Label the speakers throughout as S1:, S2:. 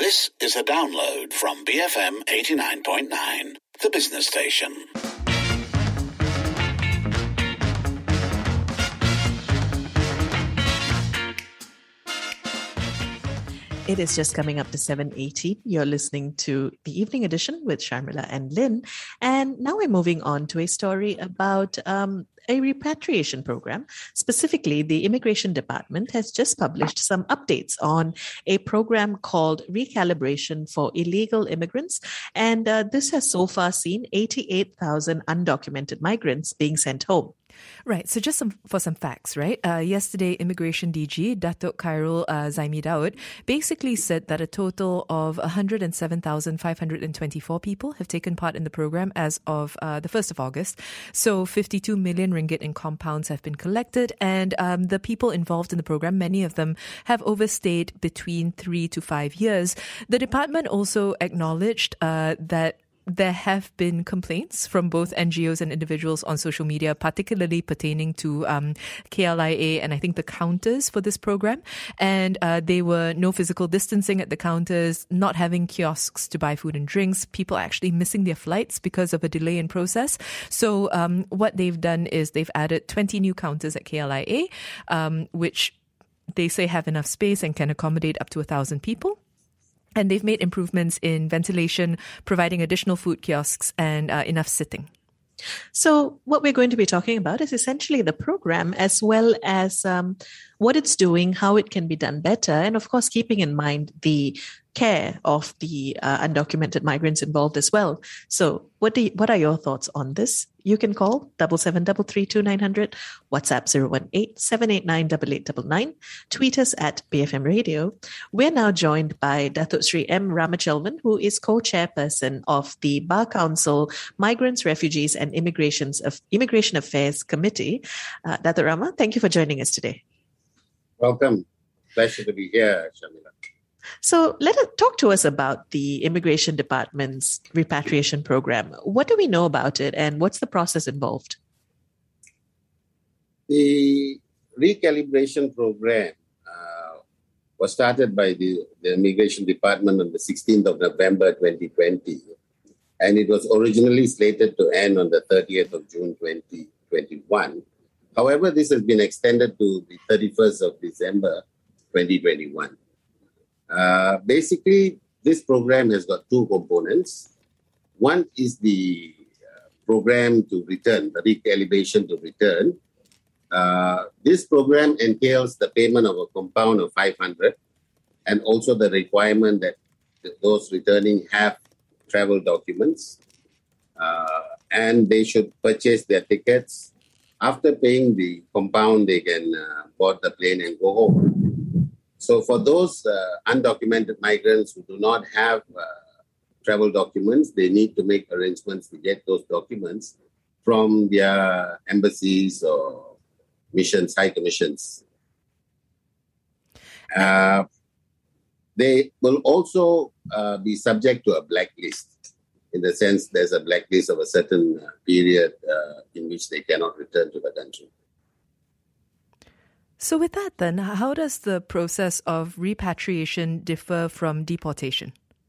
S1: This is a download from BFM 89.9, the business station.
S2: It is just coming up to 7:80. You're listening to the Evening Edition with Sharmila and Lynn. And now we're moving on to a story about a repatriation program. Specifically, the Immigration Department has just published some updates on a program called Recalibration for Illegal Immigrants. And this has so far seen 88,000 undocumented migrants being sent home.
S3: Right. So just for some facts, right? Yesterday, Immigration DG, Datuk Khairul Zaimi Daud, basically said that a total of 107,524 people have taken part in the program as of the 1st of August. So 52 million ringgit in compounds have been collected, and the people involved in the program, many of them have overstayed between 3 to 5 years. The department also acknowledged that there have been complaints from both NGOs and individuals on social media, particularly pertaining to KLIA and I think the counters for this program. And there were no physical distancing at the counters, not having kiosks to buy food and drinks, people actually missing their flights because of a delay in process. So what they've done is they've added 20 new counters at KLIA, which they say have enough space and can accommodate up to 1,000 people. And they've made improvements in ventilation, providing additional food kiosks and enough sitting.
S2: So what we're going to be talking about is essentially the program as well as what it's doing, how it can be done better, and of course, keeping in mind the care of the undocumented migrants involved as well. So what are your thoughts on this? You can call 77332900, WhatsApp 018-789-8899, tweet us at BFM Radio. We're now joined by Datuk Sri M. Ramachelvan, who is co-chairperson of the Bar Council Migrants, Refugees and Immigration Affairs Committee. Datuk Rama, thank you for joining us today.
S4: Welcome. Pleasure to be here, Shamila.
S2: So talk to us about the Immigration Department's repatriation program. What do we know about it and what's the process involved?
S4: The recalibration program was started by the Immigration Department on the 16th of November 2020, and it was originally slated to end on the 30th of June 2021. However, this has been extended to the 31st of December 2021. Basically, this program has got two components. One is the program to return, the recalibration to return. This program entails the payment of a compound of 500 and also the requirement that those returning have travel documents and they should purchase their tickets. After paying the compound, they can board the plane and go home. So for those undocumented migrants who do not have travel documents, they need to make arrangements to get those documents from their embassies or missions, high commissions. They will also be subject to a blacklist. In the sense, there's a blacklist of a certain period in which they cannot return to the country.
S3: So with that then, how does the process of repatriation differ from deportation?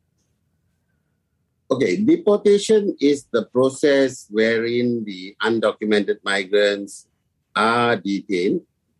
S4: Okay, deportation is the process wherein the undocumented migrants are detained,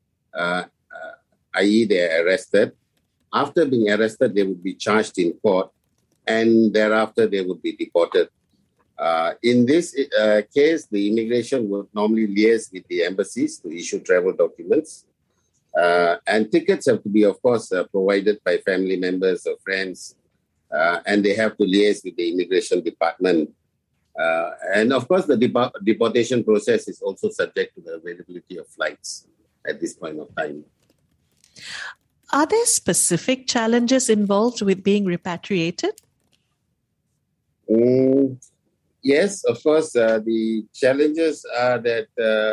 S4: i.e. they are arrested. After being arrested, they would be charged in court and thereafter they would be deported. In this case, the immigration would normally liaise with the embassies to issue travel documents. And tickets have to be, of course, provided by family members or friends. And they have to liaise with the Immigration Department. And, of course, the deportation process is also subject to the availability of flights at this point of time.
S2: Are there specific challenges involved with being repatriated?
S4: Yes, of course. The challenges are that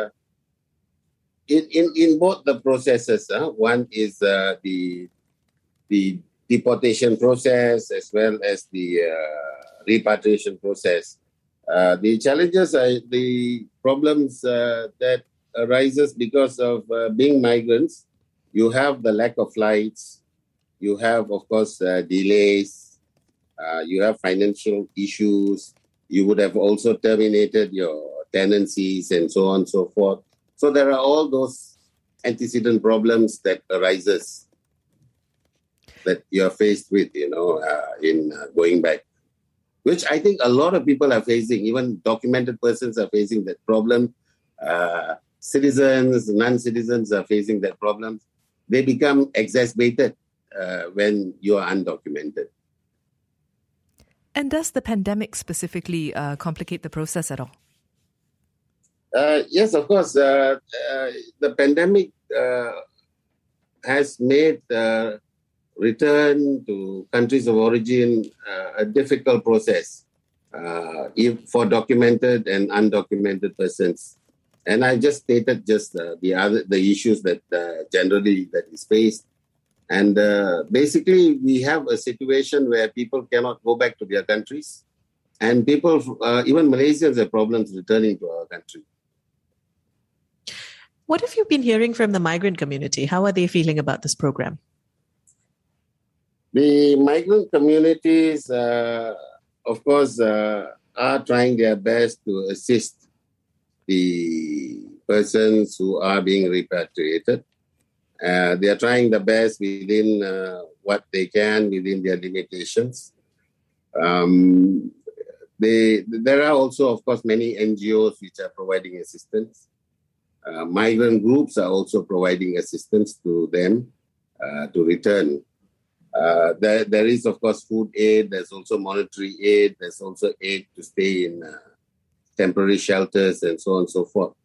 S4: in both the processes, one is the deportation process as well as the repatriation process. The challenges are the problems that arises because of being migrants. You have the lack of flights. You have, of course, delays. you have financial issues, you would have also terminated your tenancies and so on and so forth. So there are all those antecedent problems that arises that you are faced with, in going back, which I think a lot of people are facing. Even documented persons are facing that problem. Citizens, non-citizens are facing that problem. They become exacerbated when you are undocumented.
S3: And does the pandemic specifically complicate the process at all?
S4: Yes, of course. The pandemic has made return to countries of origin a difficult process for documented and undocumented persons. And I just stated the issues that generally that is faced. And basically, we have a situation where people cannot go back to their countries. And people, even Malaysians, have problems returning to our country.
S2: What have you been hearing from the migrant community? How are they feeling about this program?
S4: The migrant communities, of course, are trying their best to assist the persons who are being repatriated. They are trying the best within what they can, within their limitations. There are also, of course, many NGOs which are providing assistance. Migrant groups are also providing assistance to them to return. There is, of course, food aid. There's also monetary aid. There's also aid to stay in temporary shelters and so on and so forth.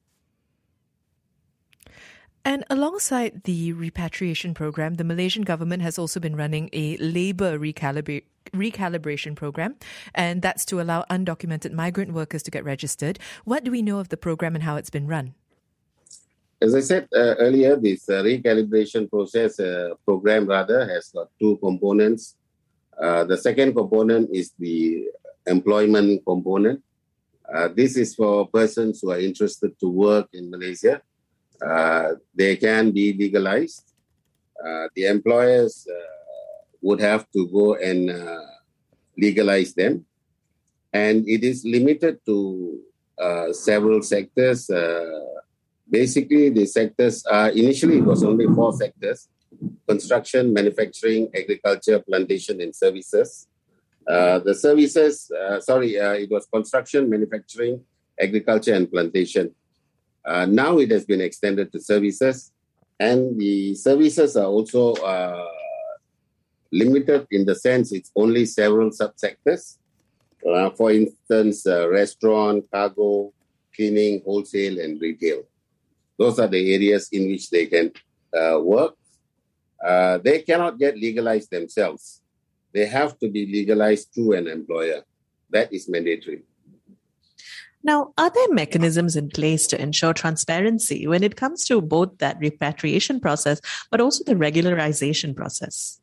S3: And alongside the repatriation program, the Malaysian government has also been running a labour recalibration program, and that's to allow undocumented migrant workers to get registered. What do we know of the program and how it's been run?
S4: As I said earlier, this recalibration program has got two components. The second component is the employment component. This is for persons who are interested to work in Malaysia. They can be legalized. The employers would have to go and legalize them. And it is limited to several sectors. Basically, the sectors are, initially it was only 4 sectors: construction, manufacturing, agriculture, plantation, and services. It was construction, manufacturing, agriculture, and plantation. Now it has been extended to services, and the services are also limited in the sense it's only several subsectors. For instance, restaurant, cargo, cleaning, wholesale, and retail. Those are the areas in which they can work. They cannot get legalized themselves. They have to be legalized through an employer. That is mandatory.
S2: Now, are there mechanisms in place to ensure transparency when it comes to both that repatriation process, but also the regularization process?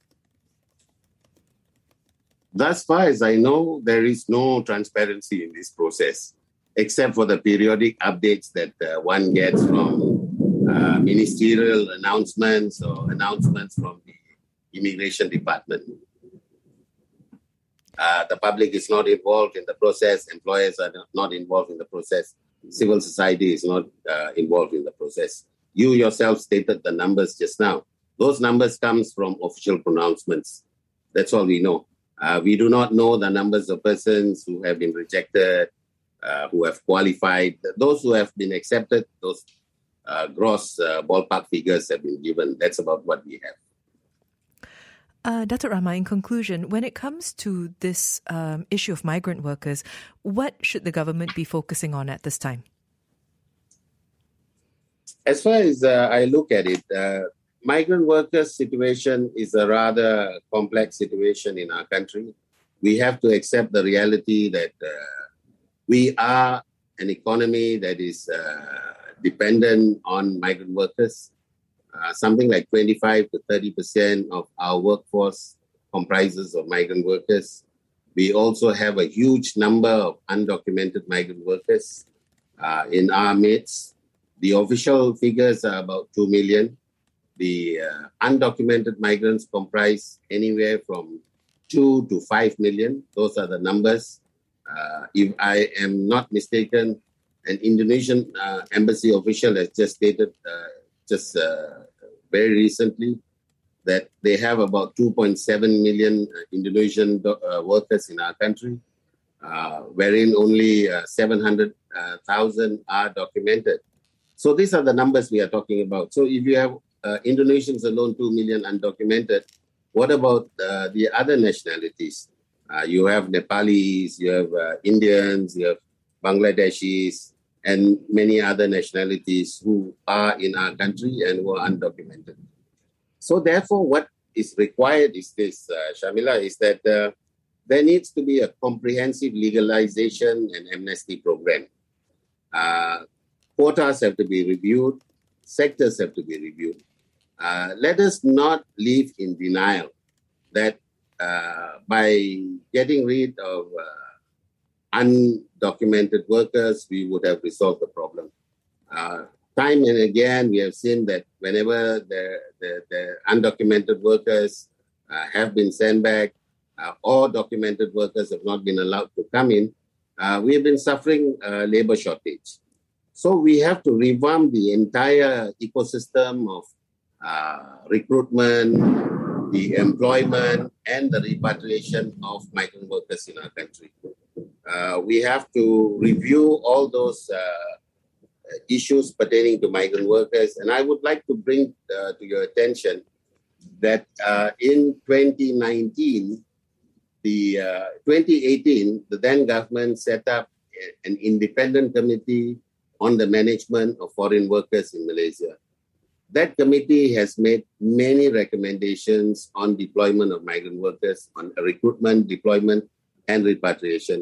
S4: Thus far as I know, there is no transparency in this process, except for the periodic updates that one gets from ministerial announcements or announcements from the immigration department. The public is not involved in the process. Employers are not involved in the process. Civil society is not involved in the process. You yourself stated the numbers just now. Those numbers comes from official pronouncements. That's all we know. We do not know the numbers of persons who have been rejected, who have qualified. Those who have been accepted, those gross ballpark figures have been given. That's about what we have.
S3: Datuk Rahman, in conclusion, when it comes to this issue of migrant workers, what should the government be focusing on at this time?
S4: As far as I look at it, migrant workers' situation is a rather complex situation in our country. We have to accept the reality that we are an economy that is dependent on migrant workers. Something like 25 to 30% of our workforce comprises of migrant workers. We also have a huge number of undocumented migrant workers in our midst. The official figures are about 2 million. The undocumented migrants comprise anywhere from 2 to 5 million. Those are the numbers. If I am not mistaken, an Indonesian embassy official has just stated very recently that they have about 2.7 million Indonesian workers in our country, wherein only 700,000 are documented. So these are the numbers we are talking about. So if you have Indonesians alone, 2 million undocumented, what about the other nationalities? You have Nepalis, you have Indians, you have Bangladeshis, and many other nationalities who are in our country and who are undocumented. So therefore, what is required is this, Sharmila, is that there needs to be a comprehensive legalization and amnesty program. Quotas have to be reviewed, sectors have to be reviewed. Let us not live in denial that by getting rid of undocumented workers, we would have resolved the problem. Time and again, we have seen that whenever the undocumented workers have been sent back or documented workers have not been allowed to come in, we have been suffering labor shortage. So we have to revamp the entire ecosystem of recruitment, the employment, and the repatriation of migrant workers in our country. We have to review all those issues pertaining to migrant workers. And I would like to bring to your attention that in 2018, the then government set up an independent committee on the management of foreign workers in Malaysia. That committee has made many recommendations on deployment of migrant workers, on recruitment, deployment, and repatriation.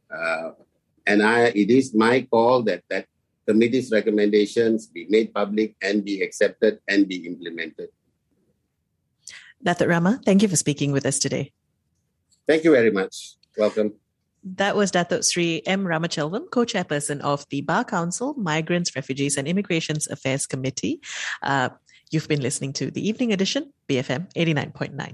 S4: It is my call that committee's recommendations be made public and be accepted and be implemented.
S2: Datuk Rama, thank you for speaking with us today.
S4: Thank you very much. Welcome.
S2: That was Datuk Sri M. Ramachelvam, co-chairperson of the Bar Council, Migrants, Refugees and Immigrations Affairs Committee. You've been listening to The Evening Edition, BFM 89.9.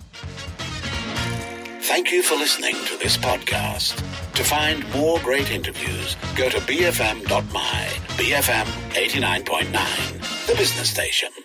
S1: Thank you for listening to this podcast. To find more great interviews, go to bfm.my, BFM 89.9, the business station.